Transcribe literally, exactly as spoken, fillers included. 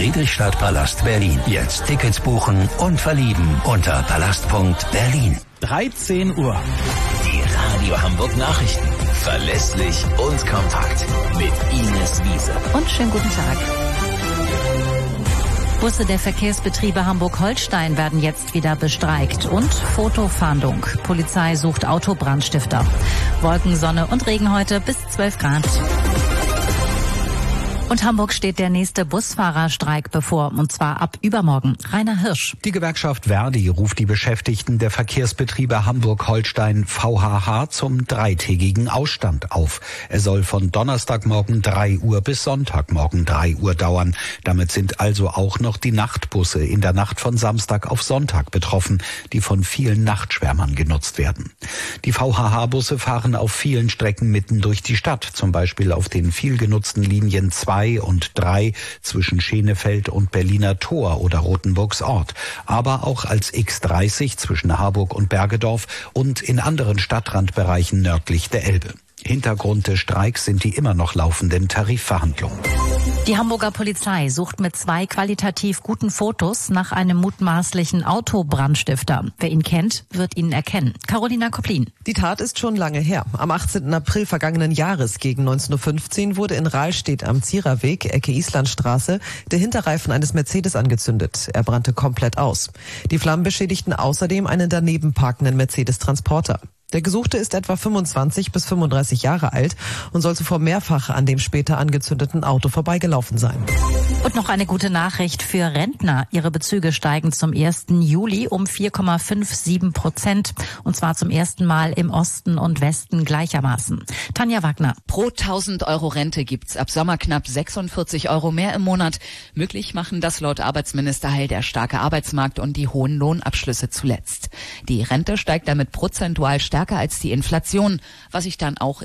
Friedrichstadtpalast Berlin. Jetzt Tickets buchen und verlieben unter palast punkt berlin. dreizehn Uhr. Die Radio Hamburg Nachrichten. Verlässlich und kompakt. Mit Ines Wiese. Und schönen guten Tag. Busse der Verkehrsbetriebe Hamburg-Holstein werden jetzt wieder bestreikt. Und Fotofahndung. Polizei sucht Autobrandstifter. Wolken, Sonne und Regen heute bis zwölf Grad. Und Hamburg steht der nächste Busfahrerstreik bevor, und zwar ab übermorgen. Rainer Hirsch. Die Gewerkschaft Verdi ruft die Beschäftigten der Verkehrsbetriebe Hamburg-Holstein V H H zum dreitägigen Ausstand auf. Er soll von Donnerstagmorgen drei Uhr bis Sonntagmorgen drei Uhr dauern. Damit sind also auch noch die Nachtbusse in der Nacht von Samstag auf Sonntag betroffen, die von vielen Nachtschwärmern genutzt werden. Die V H H-Busse fahren auf vielen Strecken mitten durch die Stadt, zum Beispiel auf den viel genutzten Linien zwei und drei zwischen Schenefeld und Berliner Tor oder Rothenburgs Ort, aber auch als X dreißig zwischen Harburg und Bergedorf und in anderen Stadtrandbereichen nördlich der Elbe. Hintergrund des Streiks sind die immer noch laufenden Tarifverhandlungen. Die Hamburger Polizei sucht mit zwei qualitativ guten Fotos nach einem mutmaßlichen Autobrandstifter. Wer ihn kennt, wird ihn erkennen. Carolina Koplin. Die Tat ist schon lange her. Am achtzehnten April vergangenen Jahres gegen neunzehn Uhr fünfzehn wurde in Rahlstedt am Ziererweg, Ecke Islandstraße, der Hinterreifen eines Mercedes angezündet. Er brannte komplett aus. Die Flammen beschädigten außerdem einen daneben parkenden Mercedes-Transporter. Der Gesuchte ist etwa fünfundzwanzig bis fünfunddreißig Jahre alt und soll zuvor mehrfach an dem später angezündeten Auto vorbeigelaufen sein. Und noch eine gute Nachricht für Rentner. Ihre Bezüge steigen zum ersten Juli um vier Komma siebenundfünfzig Prozent. Und zwar zum ersten Mal im Osten und Westen gleichermaßen. Tanja Wagner. Pro tausend Euro Rente gibt's ab Sommer knapp sechsundvierzig Euro mehr im Monat. Möglich machen das laut Arbeitsminister Heil der starke Arbeitsmarkt und die hohen Lohnabschlüsse zuletzt. Die Rente steigt damit prozentual stärker als die Inflation, was sich dann auch